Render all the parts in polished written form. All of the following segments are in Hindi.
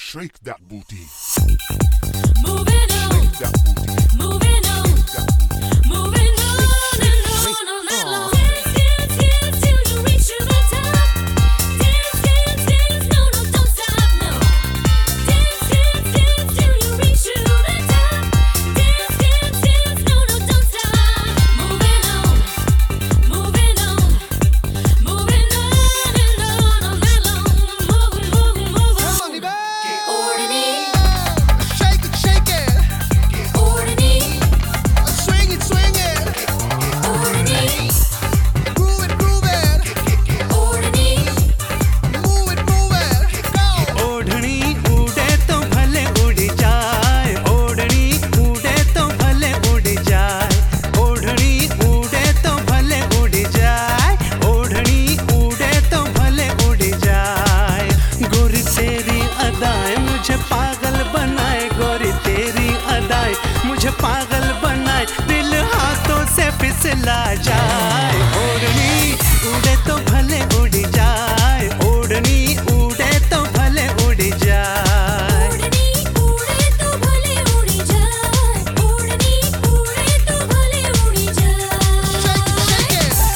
Shake that booty. Moving on. Shake that booty. Moving on. Shake that booty. Moving on and on all night long. Dance, dance, dance till you reach to the top. Dance, dance, dance, no, no, don't stop, no. Dance, dance, dance till you reach to the top. Dance, dance, dance, no, no, don't stop. Moving on, moving on, moving on and on all night long. Moving, moving, moving. Ordini, Shake it, shake it. ordini, Swing it, swing it. ordini, Groove it, groove it. ordini. Move it, move it. Go. ओढ़नी उड़े तो भले उड़ जाए, ओढ़नी उड़े तो भले उड़ जाए, ओढ़नी उड़े तो भले उड़ जाए, ओढ़नी उड़े तो भले उड़ जाए। गोरी तेरी अदाएं मुझे पागल बनाए, गोरी तेरी अदाएं मुझे पागल बनाए, दिल हाथों से फिसला जाए। ओढ़नी उड़े तो भले उड़ जाए, ओढ़नी उड़े तो भले उड़ जाए। ओढ़नी उड़े तो भले उड़ जाए, ओढ़नी उड़े तो भले उड़ जाए। Shake it, shake it.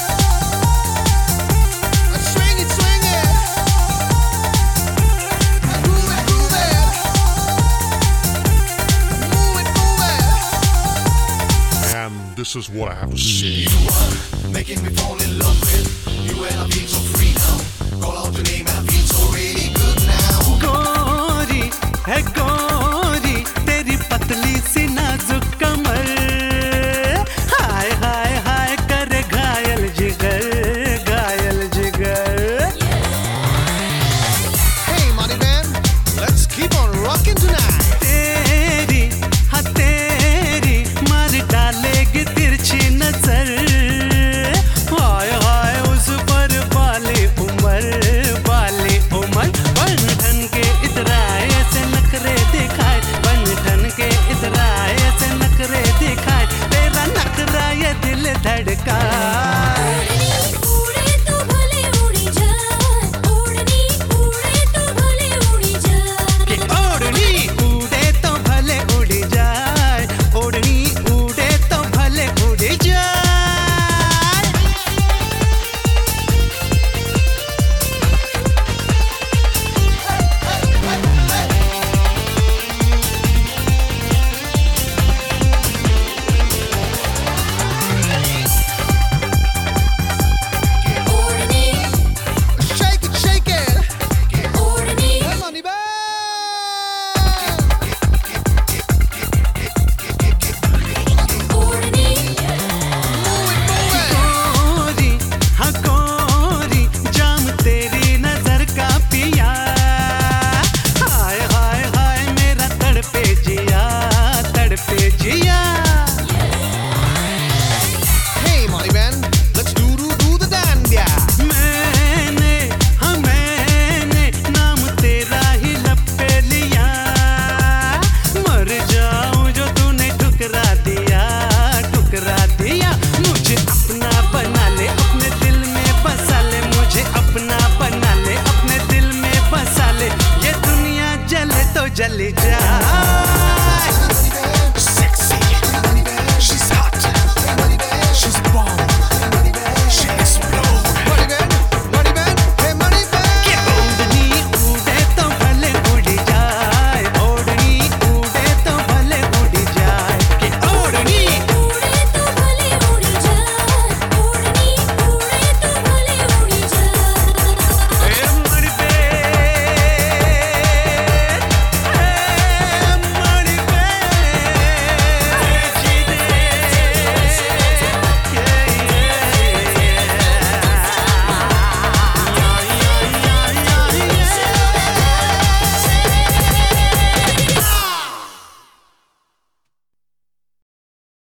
Swing it, swing it. Groove it, groove it. Move it, move it. And this is what I have to say. Making me fall in love with you, and I feel so free now. Call out your name and I feel so really good now. गोरी है गोरी तेरी पतली सी नाजुक कमर, हाय हाय हाय करे घायल जिगर, घायल जिगर। Hey, money man, let's keep on rocking tonight. तेरी हाँ तेरी मार डालेगी तिरछी नजर, हाय हाय उस पर बाली उमर, बाली उमर। बन ठन के इतराए से नखरे दिखाए, बन ठन के इतराए से नखरे दिखाए, तेरा नखरा ये दिल धड़काए। ओढ़नी उड़े तो भले उड़ जाए, ओढ़नी उड़े तो भले उड़ जाए। कि ओढ़नी उड़े तो भले उड़ जाए, ओढ़नी उड़े तो भले उड़ जाए। ओढ़नी, Shake it, shake it. ओढ़नी, Hey, money man. ओढ़नी। Move it, move it. गोरी हाँ गोरी जाम तेरी नजर का पिया, हाय हाय हाय मेरा तड़पे जिया, तड़पे जिया। Hey, money man, let's do the dandia. मैंने हाँ मैंने नाम तेरा ही लब पे लिया, मर जाऊं जो तूने ठुकरा दिया, ठुकरा दिया। मुझे अपना बना ले, अपने दिल में बसा ले, मुझे अपना बना ले, अपने दिल में बसा ले, ये दुनिया जले तो जल जा।